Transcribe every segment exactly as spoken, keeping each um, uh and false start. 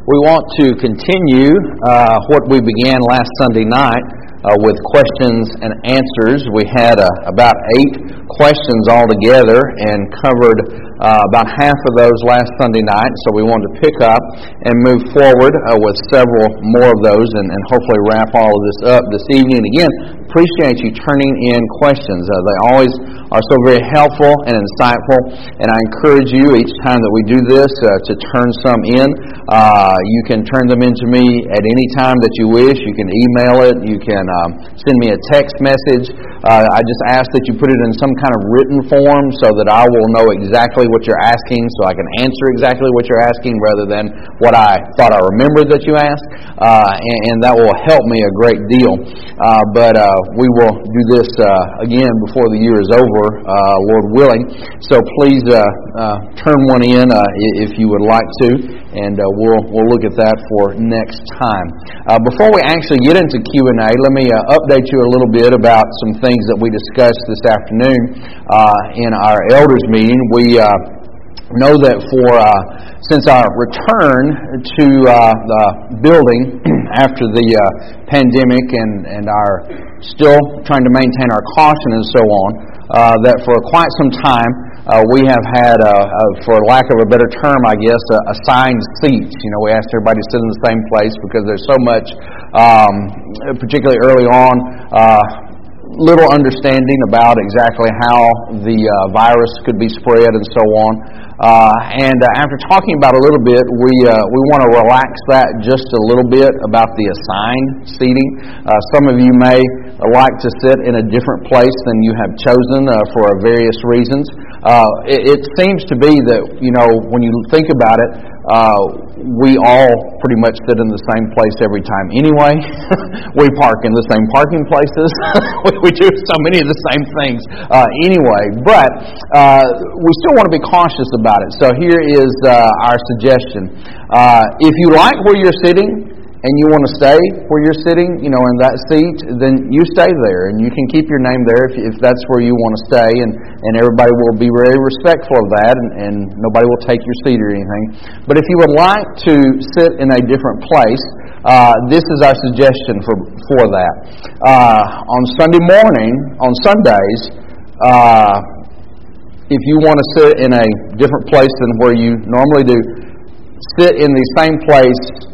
We want to continue uh, what we began last Sunday night uh, with questions and answers. We had uh, about eight questions altogether and covered uh, about half of those last Sunday night. So we wanted to pick up and move forward uh, with several more of those and, and hopefully wrap all of this up this evening. And again, appreciate you turning in questions. Uh, they always are so very helpful and insightful, and I encourage you each time that we do this uh, to turn some in. Uh, you can turn them into me at any time that you wish. You can email it. You can um, send me a text message. Uh, I just ask that you put it in some kind of written form so that I will know exactly what you're asking, so I can answer exactly what you're asking rather than what I thought I remembered that you asked, uh, and, and that will help me a great deal. Uh, but uh, we will do this uh, again before the year is over, uh, Lord willing. So please uh, uh, turn one in uh, if you would like to, and uh, we'll we'll look at that for next time. Uh, before we actually get into Q and A, let me uh, update you a little bit about some things that we discussed this afternoon uh, in our elders meeting. We uh, know that for uh, since our return to uh, the building after the uh, pandemic and, and our still trying to maintain our caution and so on, uh, that for quite some time uh, we have had, uh, uh, for lack of a better term, I guess, uh, assigned seats. You know, we asked everybody to sit in the same place because there's so much, um, particularly early on, uh, little understanding about exactly how the uh, virus could be spread and so on. Uh, and uh, after talking about it a little bit, we uh, we want to relax that just a little bit about the assigned seating. Uh, some of you may like to sit in a different place than you have chosen uh, for various reasons. Uh, it, it seems to be that, you know, when you think about it, uh, we all pretty much sit in the same place every time anyway. We park in the same parking places. we, we do so many of the same things uh, anyway. But uh, we still want to be cautious about it. So here is uh, our suggestion. Uh, if you like where you're sitting, and you want to stay where you're sitting, you know, in that seat, then you stay there, and you can keep your name there if, if that's where you want to stay, and, and everybody will be very respectful of that, and, and nobody will take your seat or anything. But if you would like to sit in a different place, uh, this is our suggestion for for that. Uh, on Sunday morning, on Sundays, uh, if you want to sit in a different place than where you normally do, sit in the same place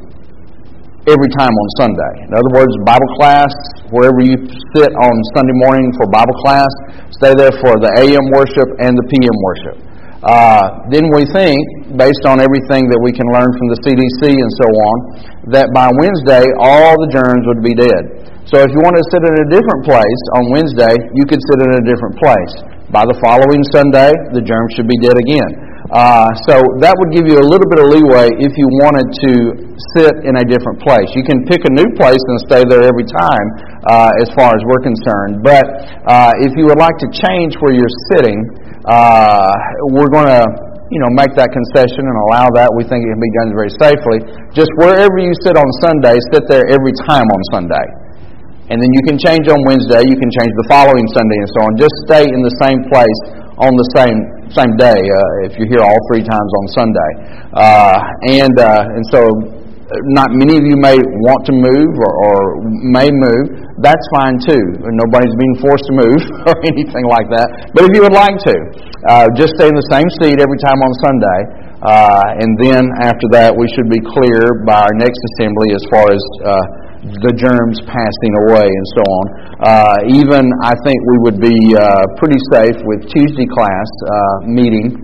every time on Sunday. In other words, Bible class, wherever you sit on Sunday morning for Bible class, stay there for the A M worship and the P M worship. Uh, then we think, based on everything that we can learn from the C D C and so on, that by Wednesday, all the germs would be dead. So if you want to sit in a different place on Wednesday, you could sit in a different place. By the following Sunday, the germs should be dead again. Uh, so that would give you a little bit of leeway if you wanted to sit in a different place. You can pick a new place and stay there every time uh, as far as we're concerned. But uh, if you would like to change where you're sitting, uh, we're going to you know, make that concession and allow that. We think it can be done very safely. Just wherever you sit on Sunday, sit there every time on Sunday. And then you can change on Wednesday, you can change the following Sunday and so on. Just stay in the same place on the same same day uh, if you're here all three times on Sunday. Uh, and uh, and so not many of you may want to move or, or may move. That's fine too. Nobody's being forced to move or anything like that. But if you would like to, uh, just stay in the same seat every time on Sunday. Uh, and then after that, we should be clear by our next assembly as far as uh, the germs passing away and so on. Uh, even I think we would be uh, pretty safe with Tuesday class uh, meeting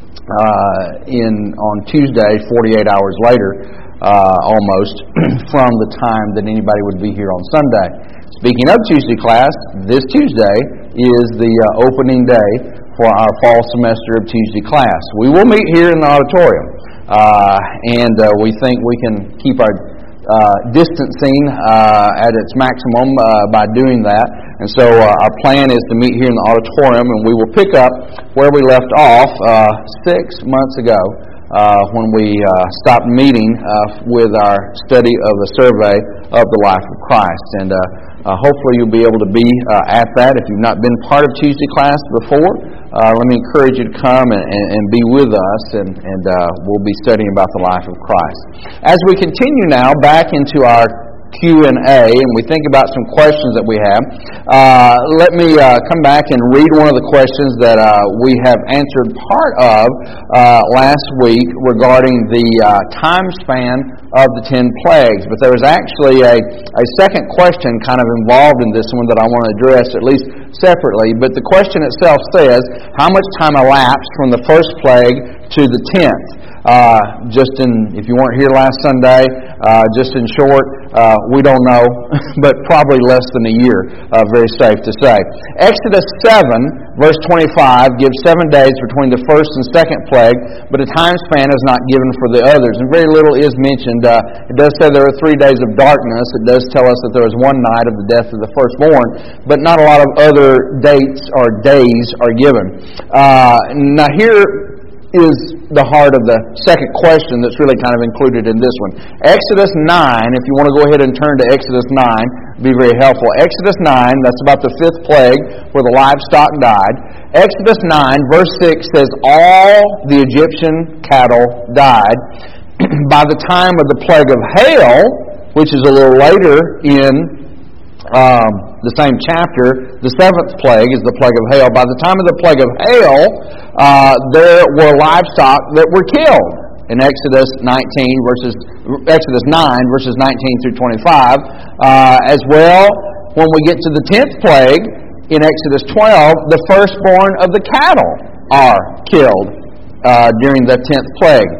uh, in on Tuesday, forty-eight hours later, uh, almost from the time that anybody would be here on Sunday. Speaking of Tuesday class, this Tuesday is the uh, opening day for our fall semester of Tuesday class. We will meet here in the auditorium, uh, and uh, we think we can keep our Uh, distancing uh, at its maximum uh, by doing that. And so uh, our plan is to meet here in the auditorium, and we will pick up where we left off uh, six months ago uh, when we uh, stopped meeting uh, with our study of a survey of the life of Christ. And uh, uh, hopefully you'll be able to be uh, at that. If you've not been part of Tuesday class before, uh, let me encourage you to come and, and, and be with us, and, and uh, we'll be studying about the life of Christ. As we continue now back into our Q and A, and we think about some questions that we have, uh, let me uh, come back and read one of the questions that uh, we have answered part of uh, last week regarding the uh, time span of the ten plagues. But there was actually a, a second question kind of involved in this one that I want to address at least separately. But the question itself says, how much time elapsed from the first plague to the tenth? Uh, just in, if you weren't here last Sunday, uh, just in short, uh, we don't know, but probably less than a year, uh, very safe to say. Exodus seven, verse twenty-five, gives seven days between the first and second plague, but a time span is not given for the others, and very little is mentioned. Uh, it does say there are three days of darkness. It does tell us that there was one night of the death of the firstborn, but not a lot of other dates or days are given. Uh, now here is the heart of the second question that's really kind of included in this one. Exodus nine, if you want to go ahead and turn to Exodus nine, it'd be very helpful. Exodus nine, that's about the fifth plague where the livestock died. Exodus nine, verse six says, all the Egyptian cattle died. By the time of the plague of hail, which is a little later in Um, the same chapter, the seventh plague is the plague of hail. By the time of the plague of hail, uh, there were livestock that were killed. In Exodus nineteen verses Exodus nine verses nineteen through twenty-five, uh, as well. When we get to the tenth plague in Exodus twelve, the firstborn of the cattle are killed uh, during the tenth plague,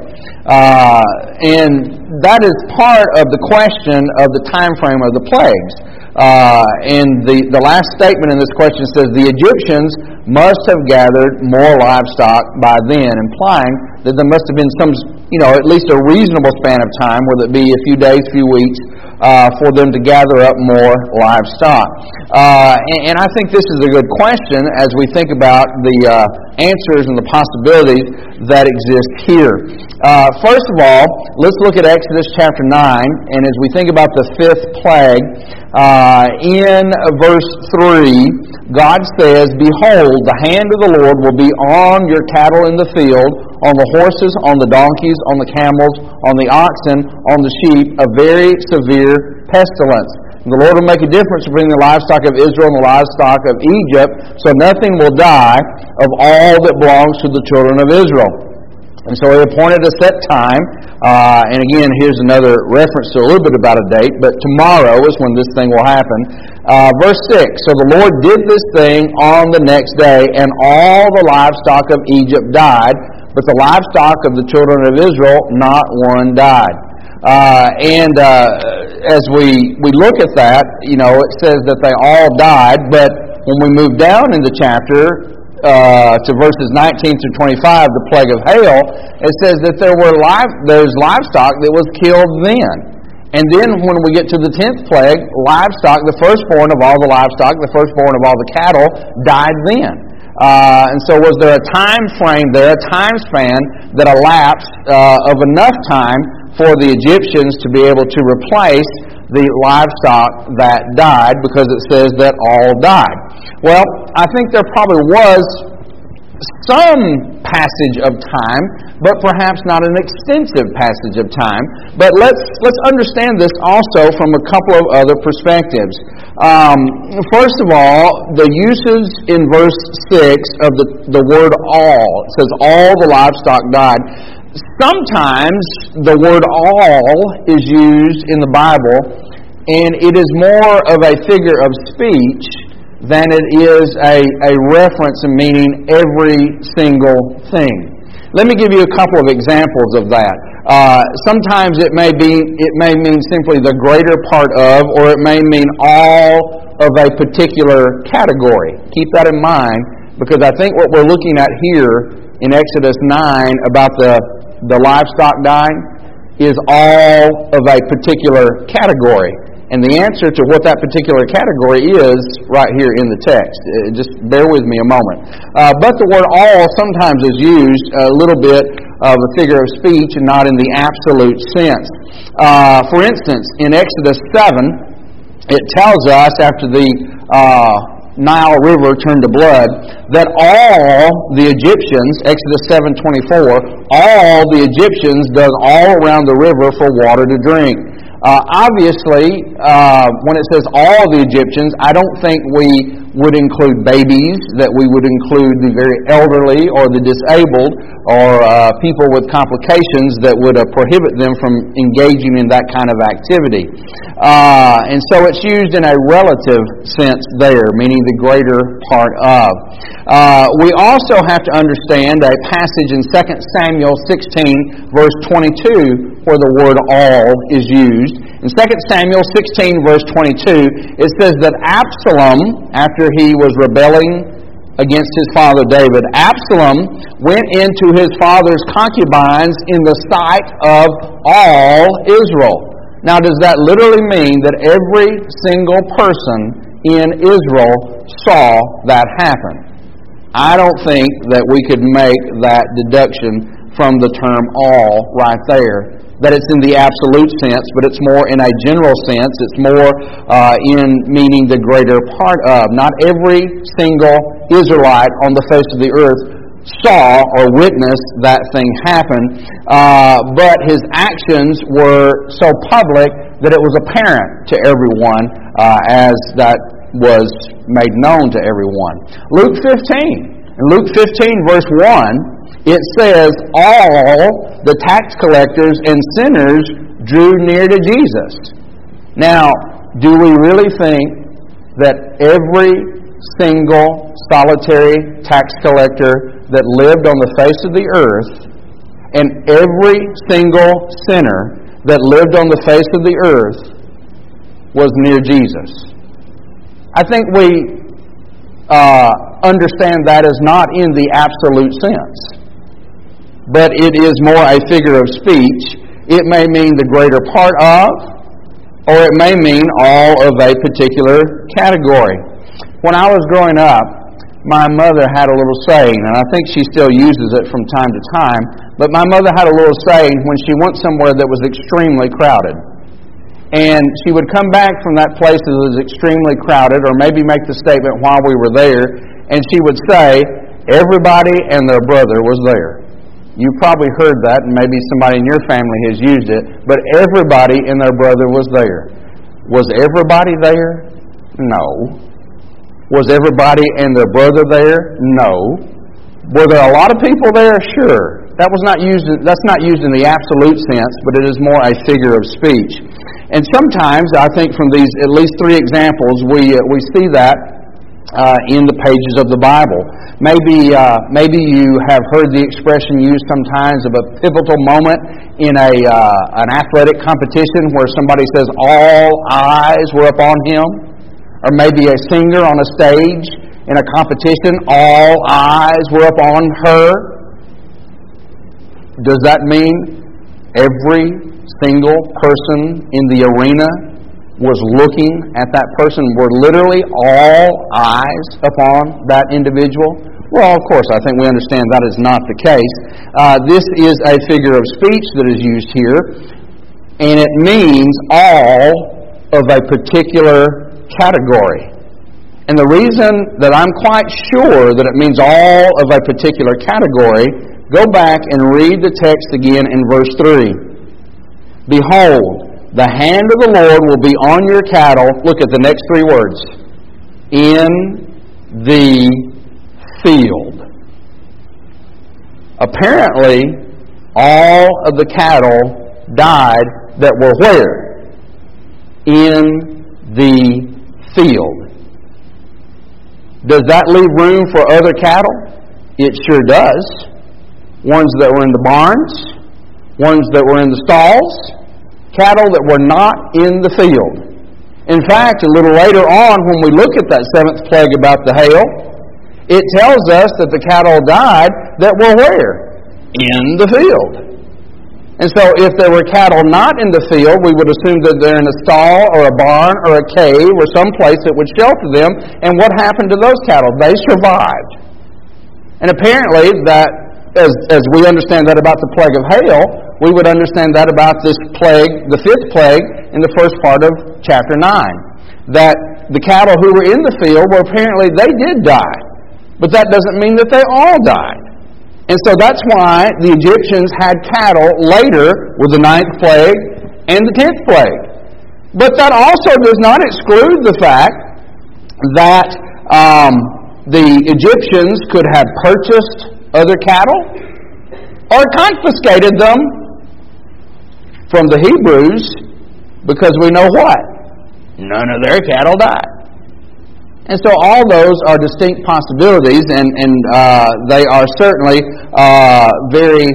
uh, and that is part of the question of the time frame of the plagues. Uh, and the, the last statement in this question says, the Egyptians must have gathered more livestock by then, implying that there must have been some, you know, at least a reasonable span of time, whether it be a few days, few weeks, uh, for them to gather up more livestock. Uh, and, and I think this is a good question as we think about the uh, answers and the possibilities that exist here. Uh, first of all, let's look at Exodus chapter nine, and as we think about the fifth plague, uh, in verse three, God says, behold, the hand of the Lord will be on your cattle in the field, on the horses, on the donkeys, on the camels, on the oxen, on the sheep, a very severe pestilence. The Lord will make a difference between the livestock of Israel and the livestock of Egypt, so nothing will die of all that belongs to the children of Israel. And so He appointed a set time, uh, and again, here's another reference to a little bit about a date, but tomorrow is when this thing will happen. Uh, verse six, so the Lord did this thing on the next day, and all the livestock of Egypt died, but the livestock of the children of Israel, not one died. Uh, and uh, as we, we look at that, you know, it says that they all died, but when we move down in the chapter, Uh, to verses nineteen through twenty-five, the plague of hail, it says that there were live, there's livestock that was killed then. And then when we get to the tenth plague, livestock, the firstborn of all the livestock, the firstborn of all the cattle, died then. Uh, and so was there a time frame there, a time span that elapsed uh, of enough time for the Egyptians to be able to replace the livestock that died, because it says that all died? Well, I think there probably was some passage of time, but perhaps not an extensive passage of time. But let's let's understand this also from a couple of other perspectives. Um, first of all, the uses in verse six of the, the word all. It says all the livestock died. Sometimes the word all is used in the Bible, and it is more of a figure of speech than it is a, a reference meaning every single thing. Let me give you a couple of examples of that. Uh, sometimes it may be it may mean simply the greater part of, or it may mean all of a particular category. Keep that in mind, because I think what we're looking at here in Exodus nine about the the livestock dying is all of a particular category. And the answer to what that particular category is right here in the text. Uh, just bear with me a moment. Uh, but the word all sometimes is used a little bit of a figure of speech and not in the absolute sense. Uh, for instance, in Exodus seven, it tells us after the uh, Nile River turned to blood that all the Egyptians, Exodus seven twenty-four, all the Egyptians dug all around the river for water to drink. Uh, obviously, uh, when it says all the Egyptians, I don't think we would include babies, that we would include the very elderly or the disabled or uh, people with complications that would uh, prohibit them from engaging in that kind of activity. Uh, and so it's used in a relative sense there, meaning the greater part of. Uh, we also have to understand a passage in Second Samuel sixteen, verse twenty-two, where the word all is used. In Second Samuel sixteen, verse twenty-two, it says that Absalom, after he was rebelling against his father David, Absalom went into his father's concubines in the sight of all Israel. Now, does that literally mean that every single person in Israel saw that happen? I don't think that we could make that deduction from the term all right there, that it's in the absolute sense, but it's more in a general sense. It's more uh, in meaning the greater part of. Not every single Israelite on the face of the earth saw or witnessed that thing happen, uh, but his actions were so public that it was apparent to everyone uh, as that was made known to everyone. Luke fifteen. In Luke fifteen, verse one, it says, all the tax collectors and sinners drew near to Jesus. Now, do we really think that every single solitary tax collector that lived on the face of the earth and every single sinner that lived on the face of the earth was near Jesus? I think we uh, understand that as not in the absolute sense, but it is more a figure of speech. It may mean the greater part of, or it may mean all of a particular category. When I was growing up, my mother had a little saying, and I think she still uses it from time to time, but my mother had a little saying when she went somewhere that was extremely crowded. And she would come back from that place that was extremely crowded, or maybe make the statement while we were there, and she would say, everybody and their brother was there. You've probably heard that, and maybe somebody in your family has used it, but everybody and their brother was there. Was everybody there? No. Was everybody and their brother there? No. Were there a lot of people there? Sure. That was not used. That's not used in the absolute sense, but it is more a figure of speech. And sometimes, I think from these at least three examples, we uh, we see that uh, in the pages of the Bible. Maybe uh, maybe you have heard the expression used sometimes of a pivotal moment in a uh, an athletic competition where somebody says all eyes were upon him, or maybe a singer on a stage in a competition, all eyes were upon her. Does that mean every single person in the arena was looking at that person? Were literally all eyes upon that individual? Well, of course, I think we understand that is not the case. Uh, this is a figure of speech that is used here, and it means all of a particular category. And the reason that I'm quite sure that it means all of a particular category, go back and read the text again in verse three. Behold, the hand of the Lord will be on your cattle. Look at the next three words. In the field. Apparently, all of the cattle died that were where? In the field. Does that leave room for other cattle? It sure does. Ones that were in the barns, ones that were in the stalls, cattle that were not in the field. In fact, a little later on, when we look at that seventh plague about the hail, it tells us that the cattle died that were where? In the field. And so if there were cattle not in the field, we would assume that they're in a stall or a barn or a cave or some place that would shelter them. And what happened to those cattle? They survived. And apparently, that, as, as we understand that about the plague of hail, we would understand that about this plague, the fifth plague, in the first part of chapter nine. That the cattle who were in the field, well, apparently they did die. But that doesn't mean that they all died. And so that's why the Egyptians had cattle later with the ninth plague and the tenth plague. But that also does not exclude the fact that um, the Egyptians could have purchased other cattle or confiscated them from the Hebrews, because we know what? None of their cattle died. And so all those are distinct possibilities, and, and uh, they are certainly uh, very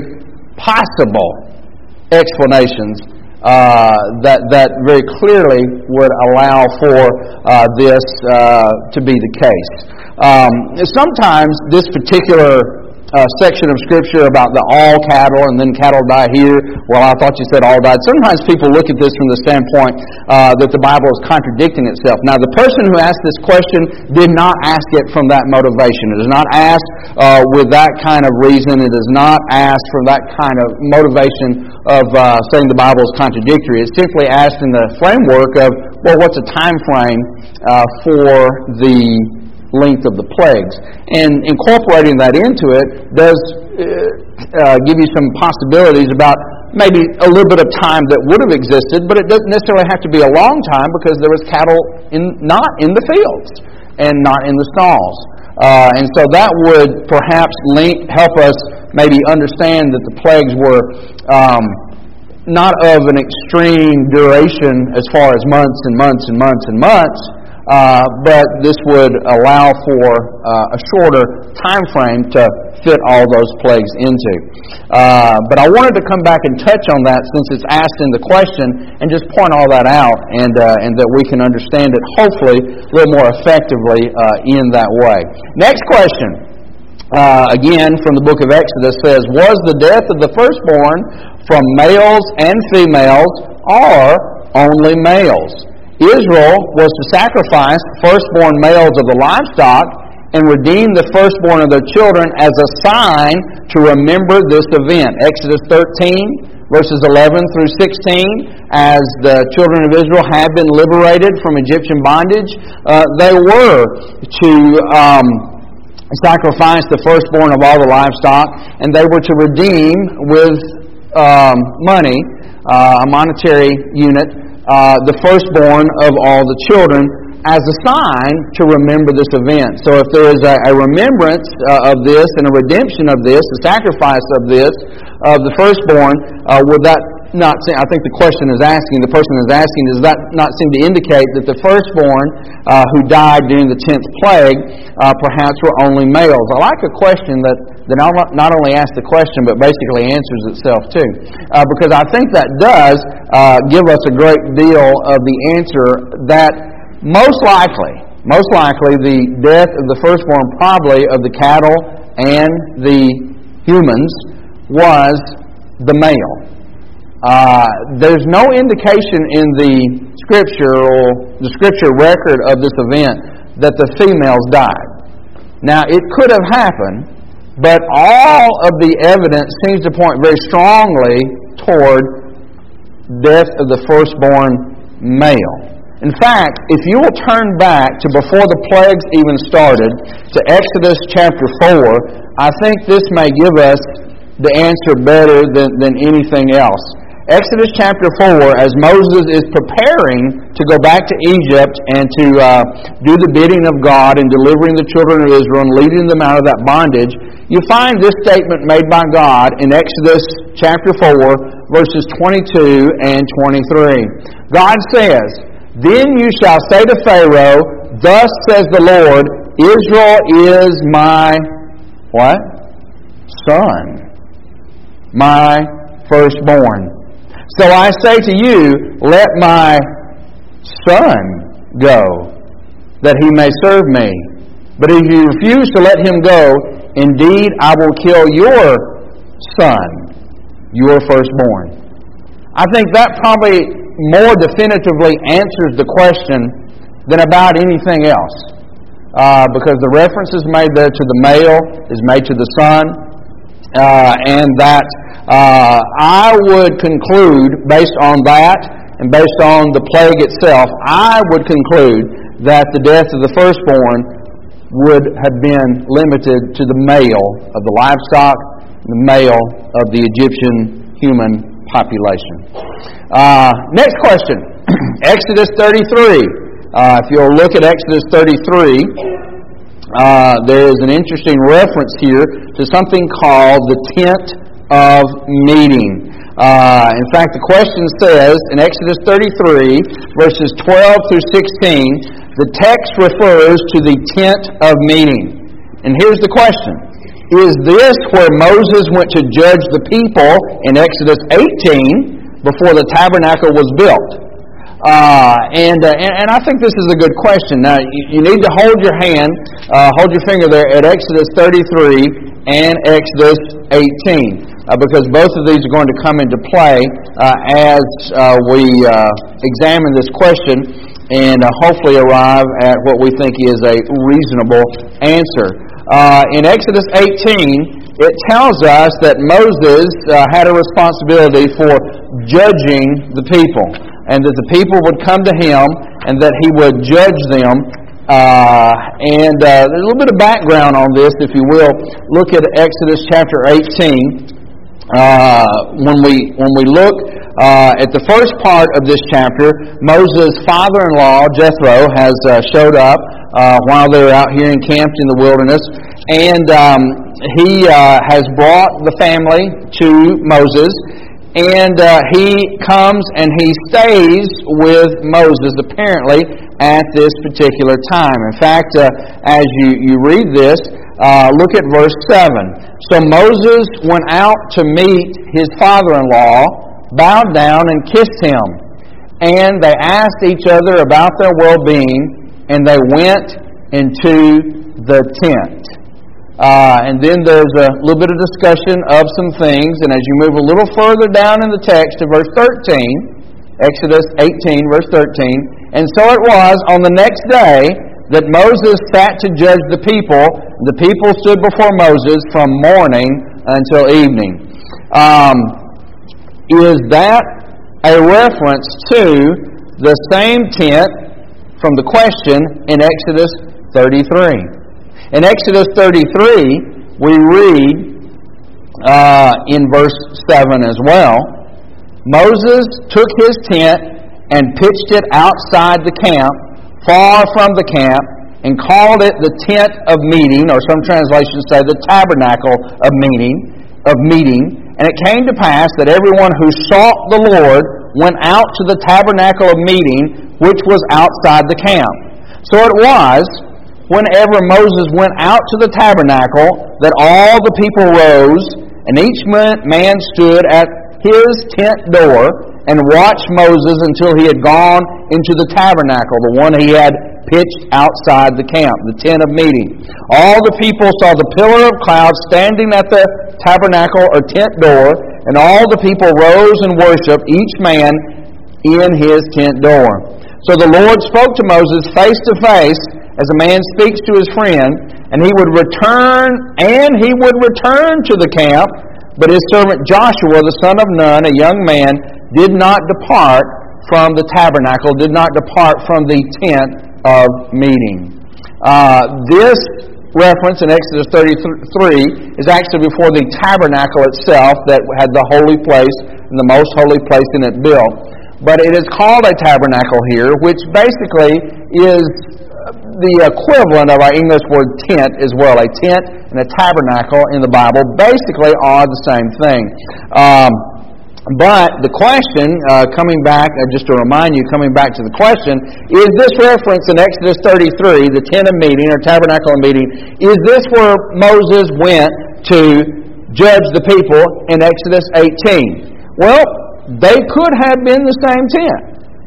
possible explanations uh, that, that very clearly would allow for uh, this uh, to be the case. Um, sometimes this particular Uh, section of Scripture about the all cattle and then cattle die here. Well, I thought you said all died. Sometimes people look at this from the standpoint uh, that the Bible is contradicting itself. Now, the person who asked this question did not ask it from that motivation. It is not asked uh, with that kind of reason. It is not asked from that kind of motivation of uh, saying the Bible is contradictory. It's simply asked in the framework of, well, what's a time frame uh, for the length of the plagues. And incorporating that into it does uh, uh, give you some possibilities about maybe a little bit of time that would have existed, but it doesn't necessarily have to be a long time, because there was cattle in, not in the fields and not in the stalls. Uh, and so that would perhaps link, help us maybe understand that the plagues were um, not of an extreme duration as far as months and months and months and months, Uh, but this would allow for uh, a shorter time frame to fit all those plagues into. Uh, but I wanted to come back and touch on that, since it's asked in the question, and just point all that out, and uh, and that we can understand it hopefully a little more effectively uh, in that way. Next question, uh, again from the book of Exodus, says, "Was the death of the firstborn from males and females, or only males? Israel was to sacrifice the firstborn males of the livestock and redeem the firstborn of their children as a sign to remember this event." Exodus thirteen, verses eleven through sixteen, as the children of Israel had been liberated from Egyptian bondage, uh, they were to um, sacrifice the firstborn of all the livestock, and they were to redeem with um, money, uh, a monetary unit, Uh, the firstborn of all the children, as a sign to remember this event. So if there is a, a remembrance uh, of this and a redemption of this, a sacrifice of this, of the firstborn, uh, would that not seem, I think the question is asking, the person is asking, does that not seem to indicate that the firstborn uh, who died during the tenth plague uh, perhaps were only males? I like a question that, that not only asks the question, but basically answers itself too. Uh, because I think that does uh, give us a great deal of the answer that most likely, most likely the death of the firstborn, probably of the cattle and the humans, was the male. Uh, there's no indication in the Scripture or the Scripture record of this event that the females died. Now, it could have happened, but all of the evidence seems to point very strongly toward death of the firstborn male. In fact, if you will turn back to before the plagues even started, to Exodus chapter four, I think this may give us the answer better than, than anything else. Exodus chapter four, as Moses is preparing to go back to Egypt and to uh, do the bidding of God and delivering the children of Israel and leading them out of that bondage, you find this statement made by God in Exodus chapter four, verses twenty-two and twenty-three. God says, "Then you shall say to Pharaoh, Thus says the Lord, Israel is my," what? "son, my firstborn. So I say to you, let my son go, that he may serve me. But if you refuse to let him go, indeed I will kill your son, your firstborn. I think that probably more definitively answers the question than about anything else. Uh, because the reference is made there to the male, is made to the son, uh, and that uh, I would conclude, based on that, and based on the plague itself, I would conclude that the death of the firstborn would have been limited to the male of the livestock, the male of the Egyptian human population. Uh, next question, Exodus thirty-three. Uh, if you'll look at Exodus thirty-three, uh, there is an interesting reference here to something called the tent of meeting. Uh, in fact, the question says in Exodus thirty-three, verses twelve through sixteen, the text refers to the tent of meeting. And here's the question. Is this where Moses went to judge the people in Exodus eighteen before the tabernacle was built? Uh, and, uh, and and I think this is a good question. Now, you, you need to hold your hand, uh, hold your finger there at Exodus thirty-three and Exodus eighteen, uh, because both of these are going to come into play uh, as uh, we uh, examine this question and uh, hopefully arrive at what we think is a reasonable answer. Uh, in Exodus eighteen, it tells us that Moses uh, had a responsibility for judging the people, and that the people would come to him, and that he would judge them. Uh, and uh, there's a little bit of background on this, if you will. Look at Exodus chapter eighteen. Uh, when we when we look uh, at the first part of this chapter, Moses' father-in-law Jethro has uh, showed up uh, while they were out here encamped in the wilderness, and um, he uh, has brought the family to Moses. And uh, he comes and he stays with Moses, apparently, at this particular time. In fact, uh, as you, you read this, uh, look at verse seven. So Moses went out to meet his father-in-law, bowed down and kissed him. And they asked each other about their well-being, and they went into the tent. Uh, and then there's a little bit of discussion of some things, and as you move a little further down in the text to verse thirteen, Exodus eighteen, verse thirteen, and so it was on the next day that Moses sat to judge the people. The people stood before Moses from morning until evening. Um, is that a reference to the same tent from the question in Exodus thirty-three? In Exodus thirty-three, we read uh, in verse seven as well, Moses took his tent and pitched it outside the camp, far from the camp, and called it the tent of meeting, or some translations say the tabernacle of meeting, of meeting. And it came to pass that everyone who sought the Lord went out to the tabernacle of meeting, which was outside the camp. So it was, whenever Moses went out to the tabernacle, that all the people rose, and each man stood at his tent door and watched Moses until he had gone into the tabernacle, the one he had pitched outside the camp, the tent of meeting. All the people saw the pillar of cloud standing at the tabernacle or tent door, and all the people rose and worshipped, each man in his tent door. So the Lord spoke to Moses face to face, as a man speaks to his friend, and he would return, and he would return to the camp, but his servant Joshua, the son of Nun, a young man, did not depart from the tabernacle, did not depart from the tent of meeting. Uh, this reference in Exodus thirty-three is actually before the tabernacle itself that had the holy place, and the most holy place in it built. But it is called a tabernacle here, which basically is the equivalent of our English word tent as well. A tent and a tabernacle in the Bible basically are the same thing. Um, but the question, uh, coming back, uh, just to remind you, coming back to the question, is this reference in Exodus thirty-three, the tent of meeting or tabernacle of meeting, is this where Moses went to judge the people in Exodus eighteen? Well, they could have been the same tent.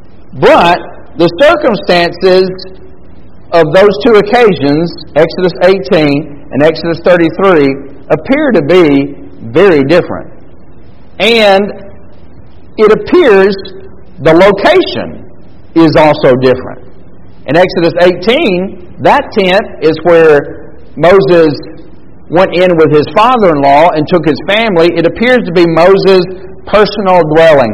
But the circumstances of those two occasions, Exodus eighteen and Exodus thirty-three, appear to be very different. And it appears the location is also different. In Exodus eighteen, that tent is where Moses went in with his father-in-law and took his family. It appears to be Moses' personal dwelling.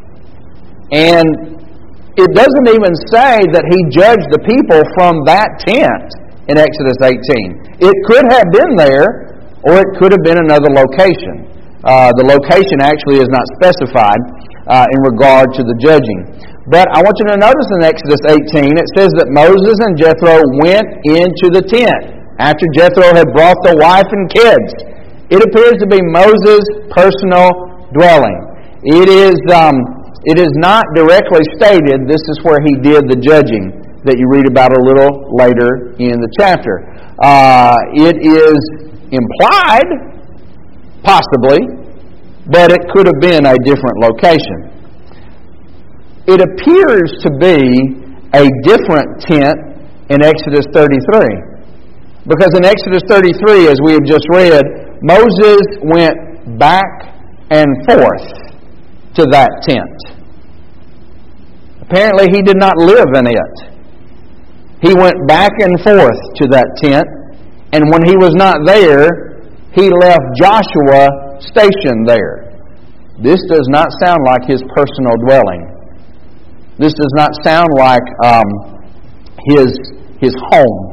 And it doesn't even say that he judged the people from that tent in Exodus eighteen. It could have been there, or it could have been another location. Uh, the location actually is not specified uh, in regard to the judging. But I want you to notice in Exodus eighteen, it says that Moses and Jethro went into the tent after Jethro had brought the wife and kids. It appears to be Moses' personal dwelling. It is, um, it is not directly stated this is where he did the judging that you read about a little later in the chapter. Uh, it is implied, possibly, but it could have been a different location. It appears to be a different tent in Exodus thirty-three. Because in Exodus thirty-three, as we have just read, Moses went back and forth to that tent. Apparently he did not live in it. He went back and forth to that tent, and when he was not there, he left Joshua stationed there. This does not sound like his personal dwelling. This does not sound like um, his, his home.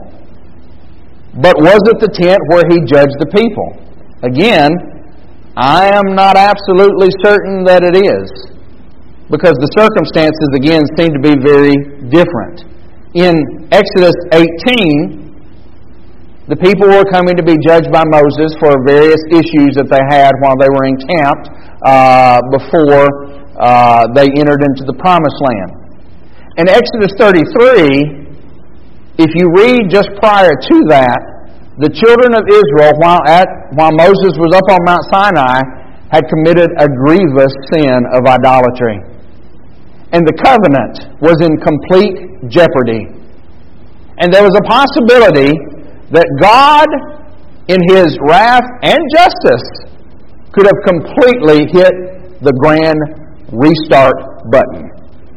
But was it the tent where he judged the people? Again, I am not absolutely certain that it is, because the circumstances, again, seem to be very different. In Exodus eighteen, the people were coming to be judged by Moses for various issues that they had while they were encamped uh, before uh, they entered into the Promised Land. In Exodus thirty-three, if you read just prior to that, the children of Israel, while at while Moses was up on Mount Sinai, had committed a grievous sin of idolatry. And the covenant was in complete jeopardy. And there was a possibility that God, in His wrath and justice, could have completely hit the grand restart button.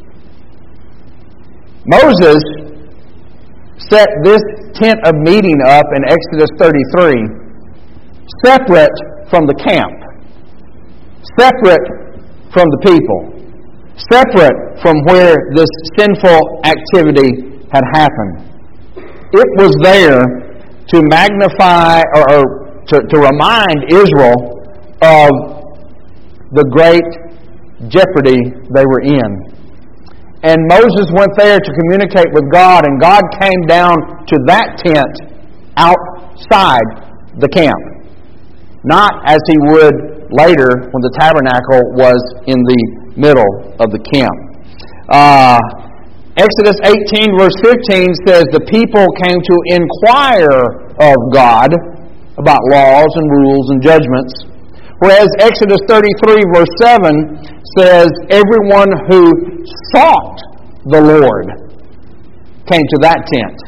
Moses set this tent of meeting up in Exodus thirty-three separate from the camp, separate from the people, separate from where this sinful activity had happened. It was there to magnify or, or to, to remind Israel of the great jeopardy they were in. And Moses went there to communicate with God, and God came down to that tent outside the camp. Not as He would later when the tabernacle was in the middle of the camp. Uh, Exodus eighteen verse fifteen says, the people came to inquire of God about laws and rules and judgments. Whereas Exodus thirty-three verse seven says, everyone who sought the Lord came to that tent.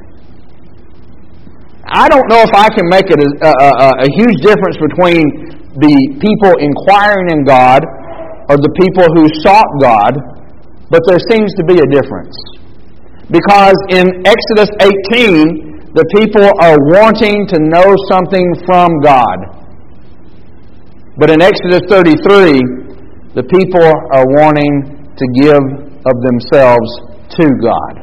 I don't know if I can make it a, a, a huge difference between the people inquiring in God or the people who sought God, but there seems to be a difference. Because in Exodus eighteen, the people are wanting to know something from God. But in Exodus thirty-three, the people are wanting to give of themselves to God.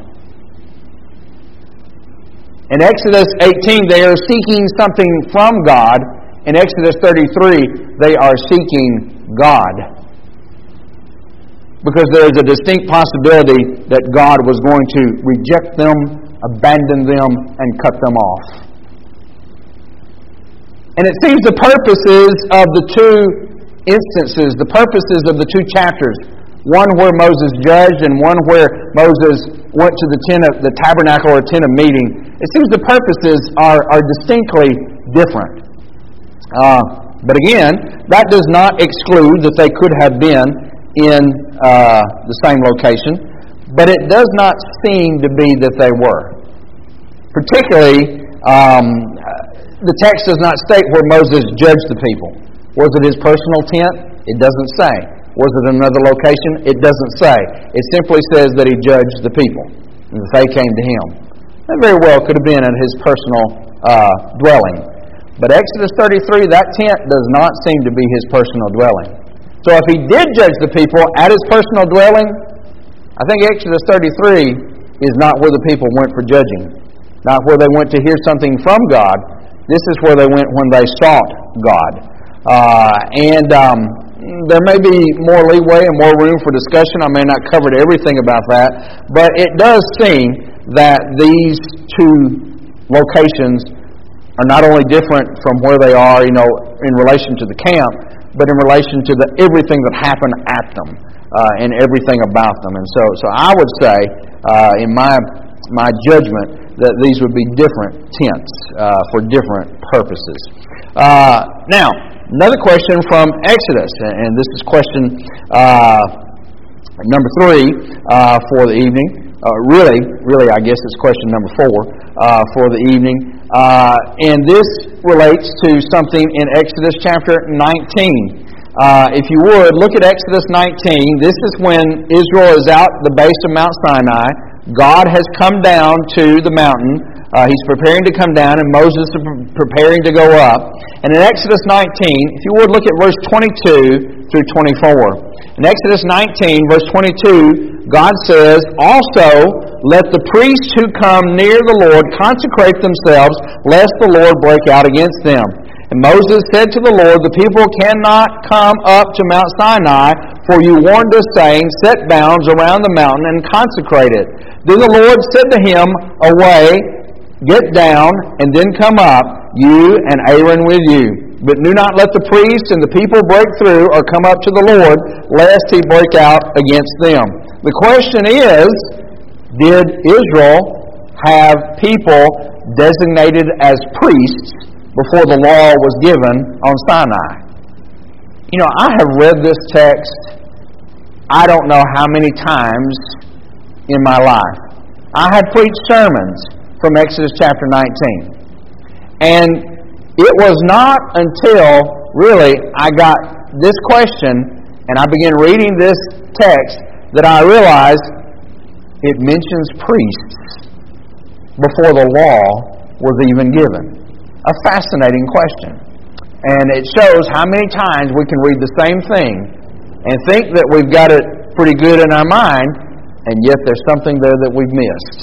In Exodus eighteen, they are seeking something from God. In Exodus thirty-three, they are seeking God. Because there is a distinct possibility that God was going to reject them, abandon them, and cut them off. And it seems the purposes of the two instances, the purposes of the two chapters, one where Moses judged and one where Moses went to the tent of the tabernacle or tent of meeting, it seems the purposes are, are distinctly different. Uh, but again, that does not exclude that they could have been in uh, the same location, but it does not seem to be that they were. Particularly, um, the text does not state where Moses judged the people. Was it his personal tent? It doesn't say. Was it another location? It doesn't say. It simply says that he judged the people, and that they came to him. That very well could have been at his personal uh, dwelling. But Exodus thirty-three, that tent does not seem to be his personal dwelling. So if he did judge the people at his personal dwelling, I think Exodus thirty-three is not where the people went for judging, not where they went to hear something from God. This is where they went when they sought God. Uh, and um, there may be more leeway and more room for discussion. I may not cover everything about that, but it does seem that these two locations are not only different from where they are, you know, in relation to the camp, but in relation to the everything that happened at them uh, and everything about them. And so, so I would say, uh, in my my judgment, that these would be different tents uh, for different purposes. Uh, now, another question from Exodus, and this is question uh, number three uh, for the evening. Uh, really, really, I guess it's question number four uh, for the evening. Uh, and this relates to something in Exodus chapter nineteen. Uh, if you would, look at Exodus nineteen. This is when Israel is out at the base of Mount Sinai. God has come down to the mountain. Uh, he's preparing to come down, and Moses is preparing to go up. And in Exodus nineteen, if you would, look at verse twenty-two through twenty-four. In Exodus nineteen, verse twenty-two, God says, "Also let the priests who come near the Lord consecrate themselves, lest the Lord break out against them." And Moses said to the Lord, "The people cannot come up to Mount Sinai, for you warned us, saying, Set bounds around the mountain and consecrate it." Then the Lord said to him, "Away, get down, and then come up, you and Aaron with you. But do not let the priests and the people break through or come up to the Lord, lest he break out against them." The question is, did Israel have people designated as priests before the law was given on Sinai? You know, I have read this text I don't know how many times in my life. I have preached sermons from Exodus chapter nineteen. And it was not until, really, I got this question and I began reading this text that I realized it mentions priests before the law was even given. A fascinating question. And it shows how many times we can read the same thing and think that we've got it pretty good in our mind, and yet there's something there that we've missed.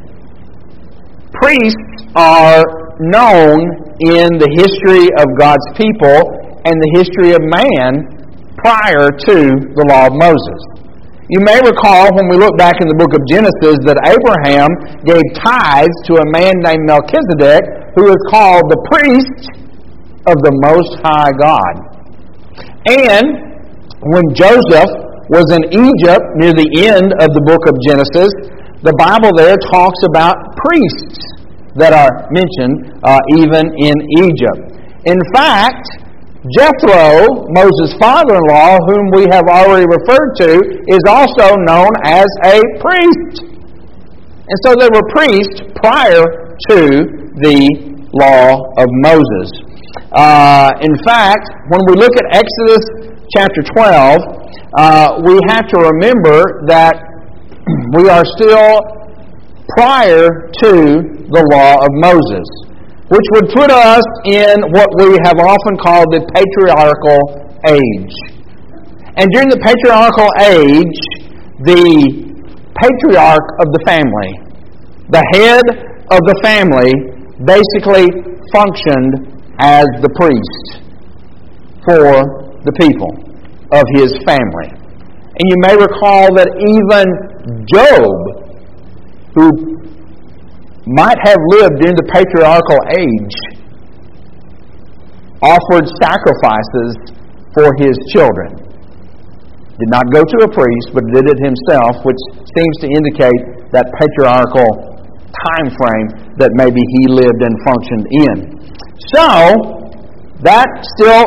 Priests are known in the history of God's people and the history of man prior to the law of Moses. You may recall when we look back in the book of Genesis that Abraham gave tithes to a man named Melchizedek, who is called the priest of the Most High God. And when Joseph was in Egypt near the end of the book of Genesis, the Bible there talks about priests that are mentioned uh, even in Egypt. In fact, Jethro, Moses' father-in-law, whom we have already referred to, is also known as a priest. And so there were priests prior to the law of Moses. Uh, in fact, when we look at Exodus chapter twelve, uh, we have to remember that we are still prior to the law of Moses, which would put us in what we have often called the patriarchal age. And during the patriarchal age, the patriarch of the family, the head of the family, basically functioned as the priest for the people of his family. And you may recall that even Job, who might have lived during the patriarchal age, offered sacrifices for his children. Did not go to a priest, but did it himself, which seems to indicate that patriarchal time frame that maybe he lived and functioned in. So, that still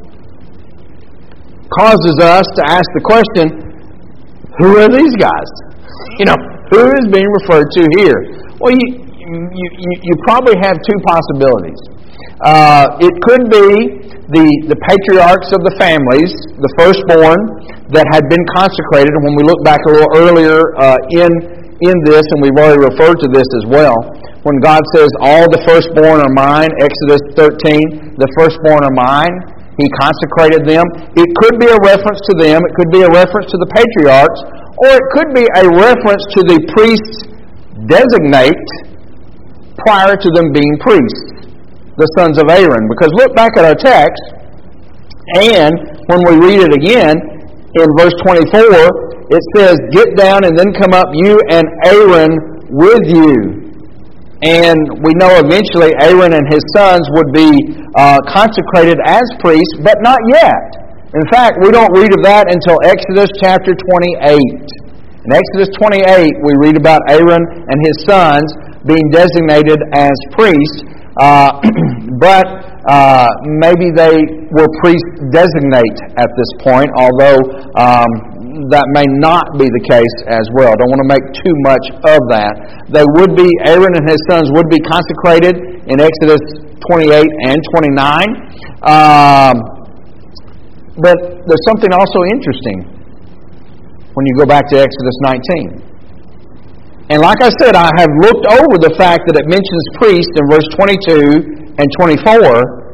causes us to ask the question, who are these guys? You know, who is being referred to here? Well, you you, you, you probably have two possibilities. Uh, it could be the, the patriarchs of the families, the firstborn that had been consecrated. And when we look back a little earlier uh, in, in this, and we've already referred to this as well, when God says, all the firstborn are mine, Exodus thirteen, the firstborn are mine, He consecrated them. It could be a reference to them, it could be a reference to the patriarchs, or it could be a reference to the priests designate prior to them being priests, the sons of Aaron. Because look back at our text, and when we read it again, in verse twenty-four, it says, get down and then come up, you and Aaron with you. And we know eventually Aaron and his sons would be uh, consecrated as priests, but not yet. In fact, we don't read of that until Exodus chapter twenty-eight. In Exodus twenty-eight, we read about Aaron and his sons being designated as priests, uh, but uh, maybe they were priests designate at this point, although um, that may not be the case as well. Don't want to make too much of that. They would be, Aaron and his sons would be consecrated in Exodus twenty-eight and twenty-nine. Um, but there's something also interesting when you go back to Exodus nineteen. And like I said, I have looked over the fact that it mentions priest in verse twenty-two and twenty-four,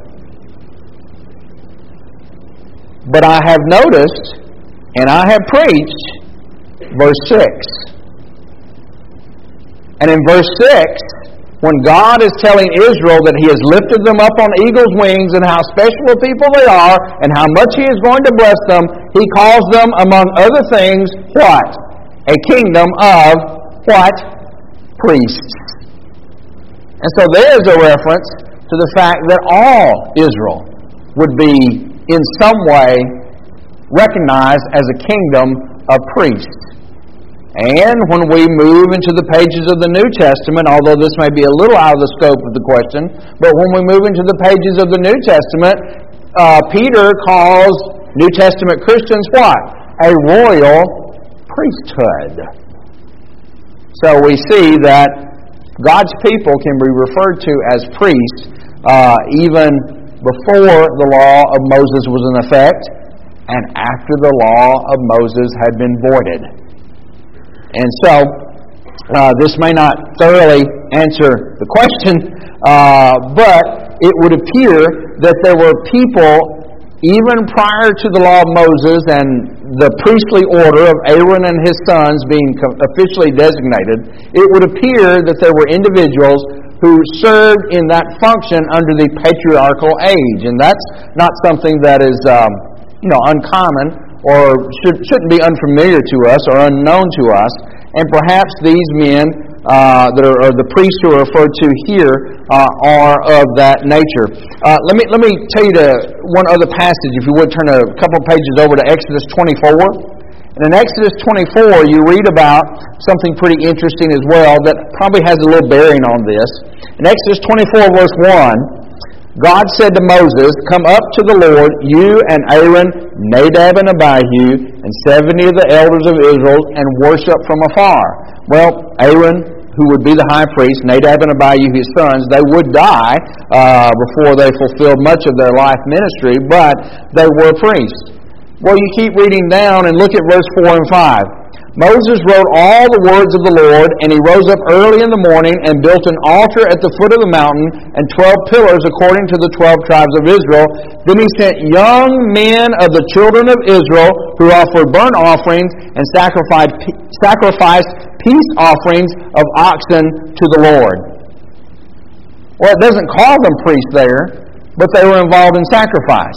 but I have noticed, and I have preached, verse six. And in verse six, when God is telling Israel that He has lifted them up on eagle's wings and how special a people they are and how much He is going to bless them, He calls them, among other things, what? A kingdom of what? Priests. And so there's a reference to the fact that all Israel would be in some way recognized as a kingdom of priests. And when we move into the pages of the New Testament, although this may be a little out of the scope of the question, but when we move into the pages of the New Testament, uh, Peter calls New Testament Christians what? A royal priesthood. So we see that God's people can be referred to as priests uh, even before the law of Moses was in effect, and after the law of Moses had been voided. And so, uh, this may not thoroughly answer the question, uh, but it would appear that there were people, even prior to the law of Moses and the priestly order of Aaron and his sons being officially designated, it would appear that there were individuals who served in that function under the patriarchal age. And that's not something that is Um, you know, uncommon or should, shouldn't be unfamiliar to us or unknown to us. And perhaps these men uh, that are, or the priests who are referred to here uh, are of that nature. Uh, let me let me tell you the one other passage, if you would turn a couple of pages over to Exodus twenty-four. And in Exodus twenty-four, you read about something pretty interesting as well that probably has a little bearing on this. In Exodus twenty-four, verse one, God said to Moses, come up to the Lord, you and Aaron, Nadab and Abihu, and seventy of the elders of Israel, and worship from afar. Well, Aaron, who would be the high priest, Nadab and Abihu, his sons, they would die uh, before they fulfilled much of their life ministry, but they were priests. Well, you keep reading down and look at verse four and five. Moses wrote all the words of the Lord, and he rose up early in the morning and built an altar at the foot of the mountain and twelve pillars according to the twelve tribes of Israel. Then he sent young men of the children of Israel who offered burnt offerings and sacrificed, sacrificed peace offerings of oxen to the Lord. Well, it doesn't call them priests there, but they were involved in sacrifice.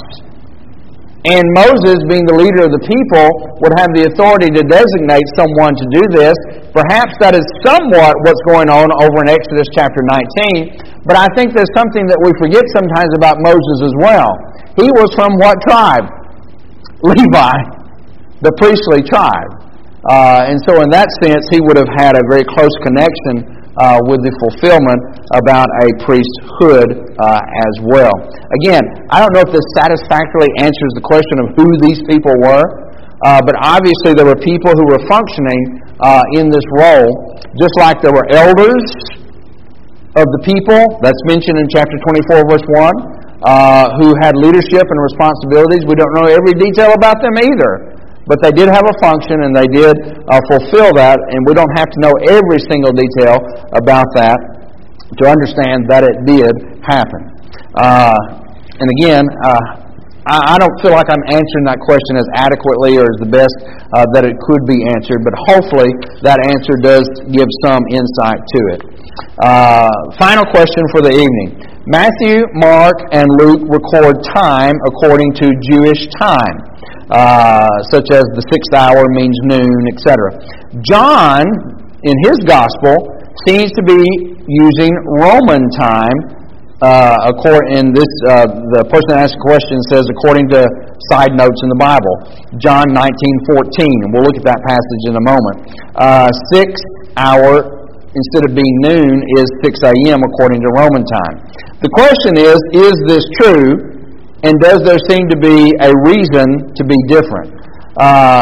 And Moses, being the leader of the people, would have the authority to designate someone to do this. Perhaps that is somewhat what's going on over in Exodus chapter nineteen. But I think there's something that we forget sometimes about Moses as well. He was from what tribe? Levi, the priestly tribe. Uh, and so in that sense, he would have had a very close connection Uh, with the fulfillment about a priesthood uh, as well. Again, I don't know if this satisfactorily answers the question of who these people were, uh, but obviously there were people who were functioning uh, in this role, just like there were elders of the people, that's mentioned in chapter twenty-four, verse one. uh, who had leadership and responsibilities. We don't know every detail about them either. But they did have a function, and they did uh, fulfill that, and we don't have to know every single detail about that to understand that it did happen. Uh, and again, uh, I, I don't feel like I'm answering that question as adequately or as the best uh, that it could be answered, but hopefully that answer does give some insight to it. Uh, final question for the evening. Matthew, Mark, and Luke record time according to Jewish time. Uh, such as the sixth hour means noon, et cetera. John, in his gospel, seems to be using Roman time. Uh, according, in this, uh, the person that asked the question says, according to side notes in the Bible, John nineteen fourteen. We'll look at that passage in a moment. Uh, sixth hour, instead of being noon, is six a.m. according to Roman time. The question is, is this true? And does there seem to be a reason to be different? Uh,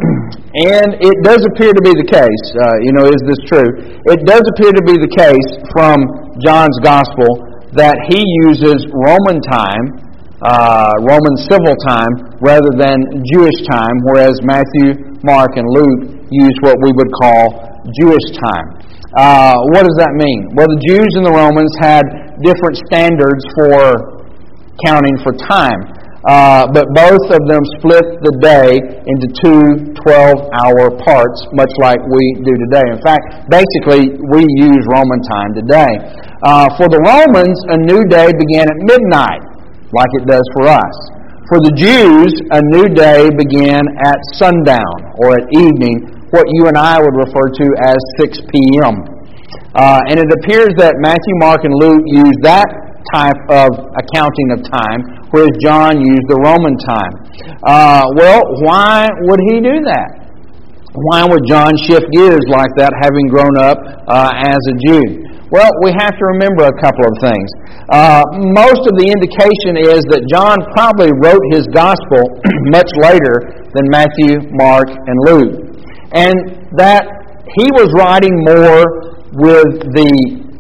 and it does appear to be the case. Uh, you know, is this true? It does appear to be the case from John's Gospel that he uses Roman time, uh, Roman civil time, rather than Jewish time, whereas Matthew, Mark, and Luke use what we would call Jewish time. Uh, what does that mean? Well, the Jews and the Romans had different standards for counting for time. Uh, but both of them split the day into two twelve-hour parts, much like we do today. In fact, basically, we use Roman time today. Uh, for the Romans, a new day began at midnight, like it does for us. For the Jews, a new day began at sundown, or at evening, what you and I would refer to as six p.m. Uh, and it appears that Matthew, Mark, and Luke use that type of accounting of time, whereas John used the Roman time. Uh, well, why would he do that? Why would John shift gears like that, having grown up uh, as a Jew? Well, we have to remember a couple of things. Uh, most of the indication is that John probably wrote his gospel much later than Matthew, Mark, and Luke. And that he was writing more with the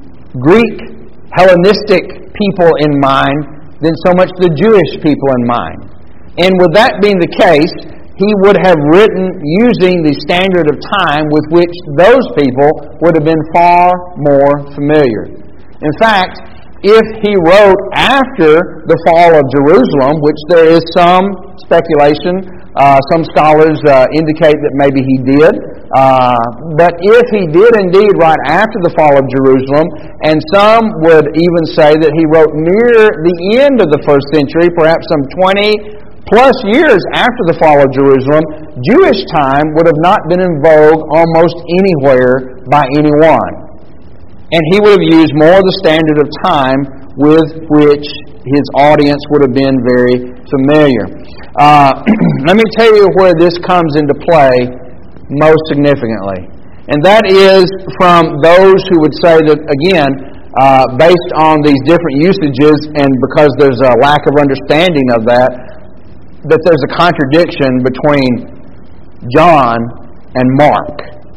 Greek Hellenistic people in mind than so much the Jewish people in mind. And with that being the case, he would have written using the standard of time with which those people would have been far more familiar. In fact, if he wrote after the fall of Jerusalem, which there is some speculation, uh, some scholars uh, indicate that maybe he did, uh, but if he did indeed write after the fall of Jerusalem, and some would even say that he wrote near the end of the first century, perhaps some twenty plus years after the fall of Jerusalem, Jewish time would have not been in vogue almost anywhere by anyone. And he would have used more of the standard of time with which his audience would have been very familiar. Uh, let me tell you where this comes into play most significantly. And that is from those who would say that, again, uh, based on these different usages and because there's a lack of understanding of that, that there's a contradiction between John and Mark,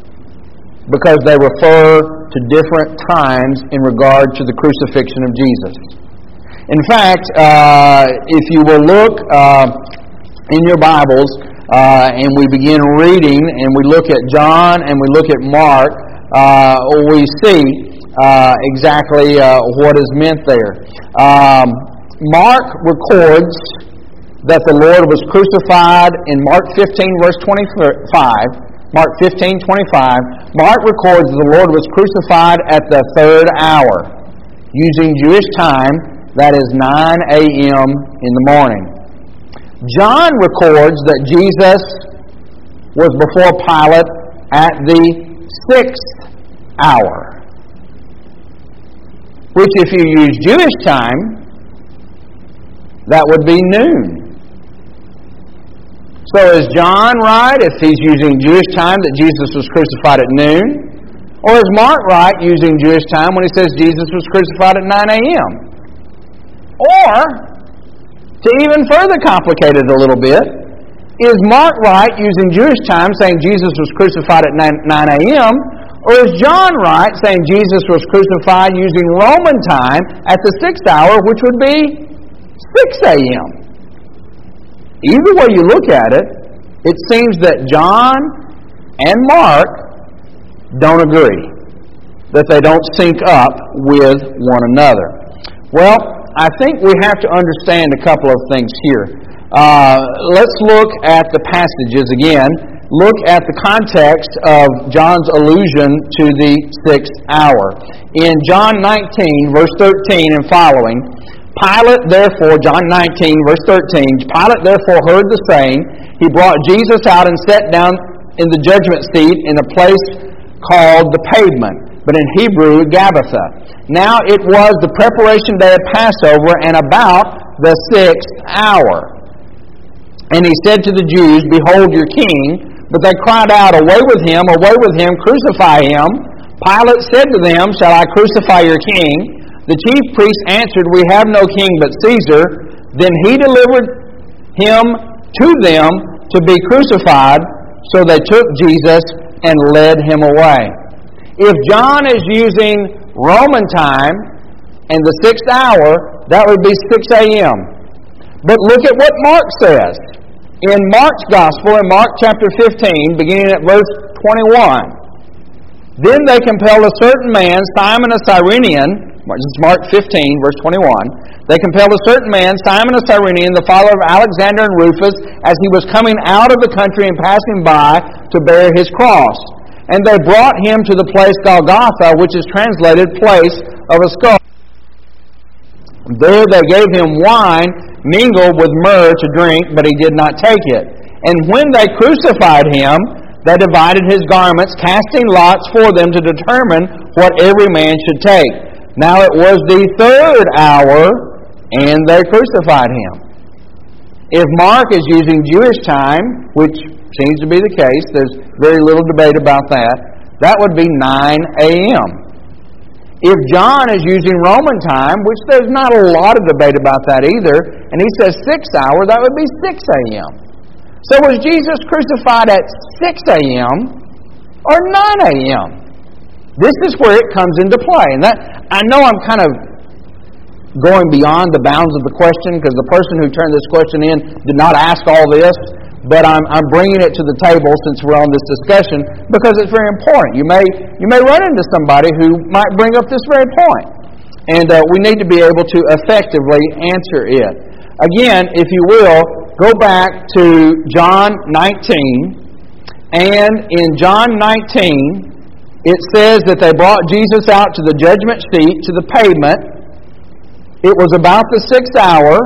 because they refer to different times in regard to the crucifixion of Jesus. In fact, uh, if you will look uh, in your Bibles uh, and we begin reading and we look at John and we look at Mark, uh, we see uh, exactly uh, what is meant there. Um, Mark records that the Lord was crucified in Mark fifteen, verse twenty-five. Mark fifteen, twenty-five, Mark records the Lord was crucified at the third hour, using Jewish time, that is nine a.m. in the morning. John records that Jesus was before Pilate at the sixth hour, which if you use Jewish time, that would be noon. So is John right if he's using Jewish time that Jesus was crucified at noon? Or is Mark right using Jewish time when he says Jesus was crucified at nine a.m.? Or, to even further complicate it a little bit, is Mark right using Jewish time saying Jesus was crucified at nine a.m.? Or is John right saying Jesus was crucified using Roman time at the sixth hour, which would be six a.m. Either way you look at it, it seems that John and Mark don't agree, that they don't sync up with one another. Well, I think we have to understand a couple of things here. Uh, let's look at the passages again. Look at the context of John's allusion to the sixth hour. In John nineteen, verse thirteen and following, Pilate therefore, John nineteen, verse thirteen, Pilate therefore heard the saying. He brought Jesus out and sat down in the judgment seat in a place called the Pavement, but in Hebrew, Gabbatha. Now it was the preparation day of Passover and about the sixth hour. And he said to the Jews, Behold your king. But they cried out, Away with him, away with him, crucify him. Pilate said to them, Shall I crucify your king? The chief priests answered, We have no king but Caesar. Then he delivered him to them to be crucified. So they took Jesus and led him away. If John is using Roman time and the sixth hour, that would be six a.m. But look at what Mark says. In Mark's Gospel, in Mark chapter fifteen, beginning at verse twenty-one, Then they compelled a certain man, Simon a Cyrenian, this is Mark fifteen, verse twenty-one, They compelled a certain man, Simon a Cyrenian, the father of Alexander and Rufus, as he was coming out of the country and passing by to bear his cross. And they brought him to the place Golgotha, which is translated place of a skull. There they gave him wine mingled with myrrh to drink, but he did not take it. And when they crucified him, they divided his garments, casting lots for them to determine what every man should take. Now it was the third hour, and they crucified him. If Mark is using Jewish time, which seems to be the case, there's very little debate about that, that would be nine a.m. If John is using Roman time, which there's not a lot of debate about that either, and he says six hour, that would be six a.m. So was Jesus crucified at six a.m. or nine a.m.? This is where it comes into play. And that I know I'm kind of going beyond the bounds of the question, because the person who turned this question in did not ask all this, but I'm, I'm bringing it to the table since we're on this discussion because it's very important. You may you may run into somebody who might bring up this very point, and uh, we need to be able to effectively answer it. Again, if you will, go back to John nineteen, and in John nineteen, it says that they brought Jesus out to the judgment seat, to the pavement. It was about the sixth hour.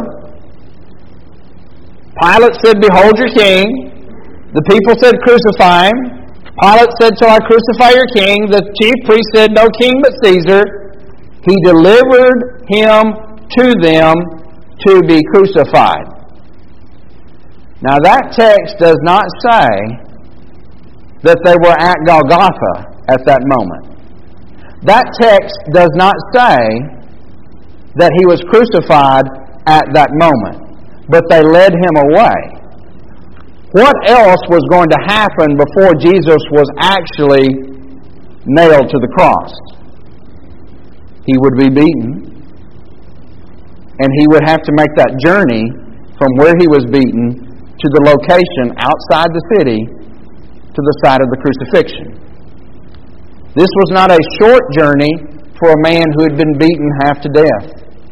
Pilate said, Behold your king. The people said, Crucify him. Pilate said, Shall I crucify your king? The chief priest said, No king but Caesar. He delivered him to them to be crucified. Now that text does not say that they were at Golgotha at that moment. That text does not say that he was crucified at that moment. But they led him away. What else was going to happen before Jesus was actually nailed to the cross? He would be beaten, and he would have to make that journey from where he was beaten to the location outside the city to the site of the crucifixion. This was not a short journey for a man who had been beaten half to death.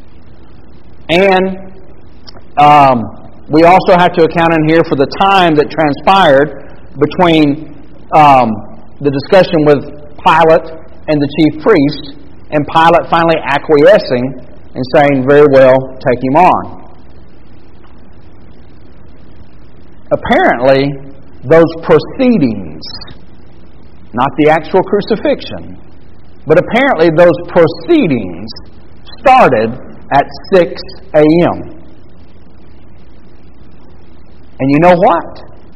And Um, we also have to account in here for the time that transpired between um, the discussion with Pilate and the chief priest, and Pilate finally acquiescing and saying, Very well, take him on. Apparently, those proceedings, not the actual crucifixion, but apparently those proceedings started at six a.m. And you know what?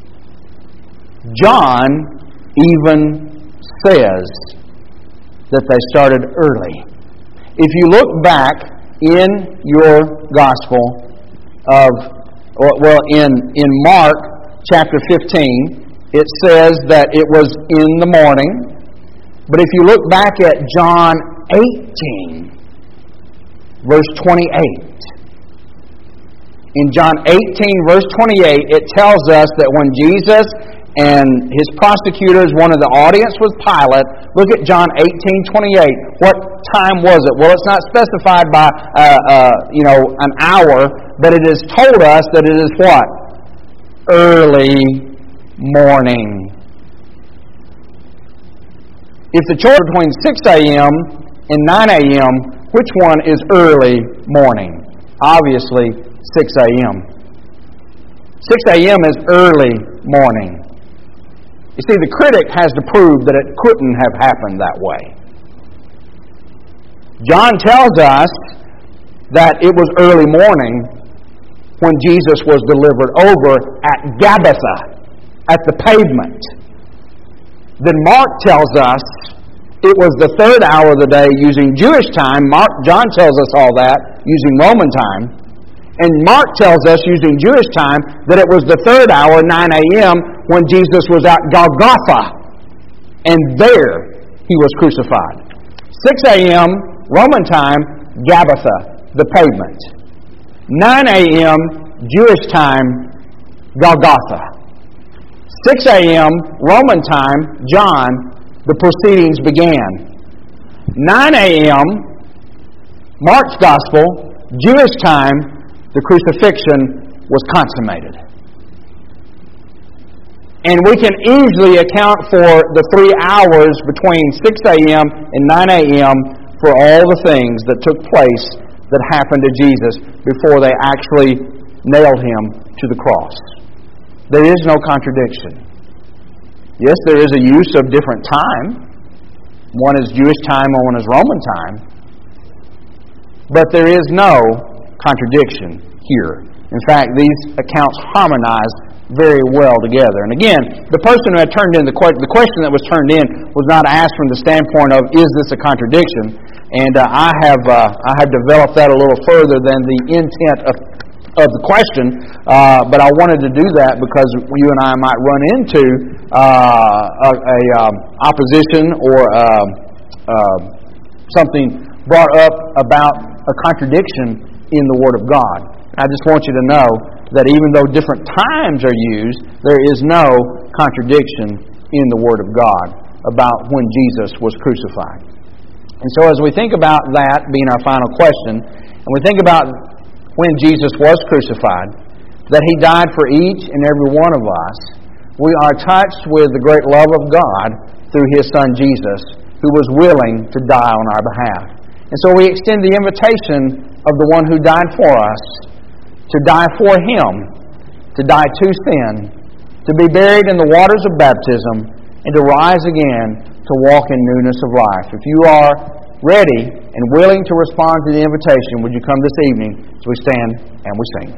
John even says that they started early. If you look back in your gospel of, well, in, in Mark chapter fifteen, it says that it was in the morning. But if you look back at John eighteen, verse twenty-eight, In John eighteen, verse twenty-eight, it tells us that when Jesus and his prosecutors, one of the audience was Pilate. Look at John eighteen twenty-eight. What time was it? Well, it's not specified by uh, uh, you know an hour, but it is told us that it is what? Early morning. If the choice between six a.m. and nine a.m., which one is early morning? Obviously, six a.m. six a.m. is early morning. You see, the critic has to prove that it couldn't have happened that way. John tells us that it was early morning when Jesus was delivered over at Gabbatha, at the pavement. Then Mark tells us it was the third hour of the day using Jewish time. Mark, John tells us all that using Roman time. And Mark tells us, using Jewish time, that it was the third hour, nine a.m., when Jesus was at Golgotha. And there he was crucified. six a.m., Roman time, Gabbatha, the pavement. nine a.m., Jewish time, Golgotha. six a.m., Roman time, John, the proceedings began. nine a.m., Mark's Gospel, Jewish time, the crucifixion was consummated. And we can easily account for the three hours between six a.m. and nine a.m. for all the things that took place that happened to Jesus before they actually nailed him to the cross. There is no contradiction. Yes, there is a use of different time. One is Jewish time and one is Roman time. But there is no contradiction here. In fact, these accounts harmonize very well together. And again, the person who had turned in the question, the question that was turned in was not asked from the standpoint of, is this a contradiction? And uh, I have uh, I have developed that a little further than the intent of of the question, uh, but I wanted to do that because you and I might run into uh, a, a um, opposition or uh, uh, something brought up about a contradiction in the Word of God. I just want you to know that even though different times are used, there is no contradiction in the Word of God about when Jesus was crucified. And so as we think about that being our final question, and we think about when Jesus was crucified, that He died for each and every one of us, we are touched with the great love of God through His Son Jesus, who was willing to die on our behalf. And so we extend the invitation of the one who died for us, to die for Him, to die to sin, to be buried in the waters of baptism, and to rise again to walk in newness of life. If you are ready and willing to respond to the invitation, would you come this evening as we stand and we sing?